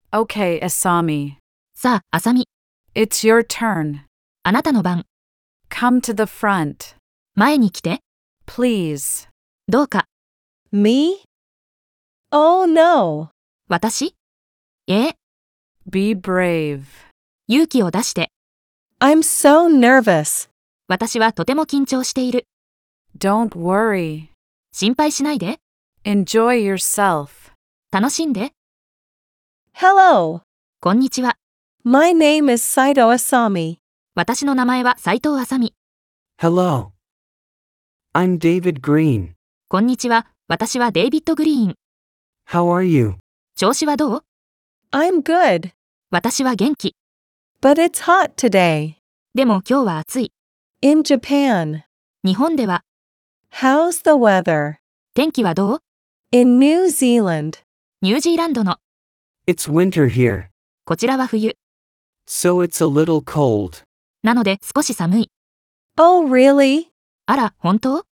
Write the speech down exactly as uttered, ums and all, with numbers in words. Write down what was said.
Okay, Asami. さあ、あさみ。 It's your turn. あなたの番。 Come to the front. 前に来て。 Please. どうか。 Me? Oh no. 私？ええ。 Be brave. 勇気を出して。 I'm so nervous. 私はとても緊張している。 Don't worry. 心配しないで。 Enjoy yourself. 楽しんで。 Hello. こんにちは。 My name is Saito Asami. 私の名前は斉藤あさみ。 Hello. I'm David Green. こんにちは。私はデイビッド・グリーン。 How are you? 調子はどう？ I'm good. 私は元気。 But it's hot today. でも今日は暑い。 In Japan. 日本では。 How's the weather? 天気はどう？ In New Zealand. ニュージーランドの。 It's winter here. こちらは冬。 So it's a little cold. なので少し寒い。 Oh really? あら、本当？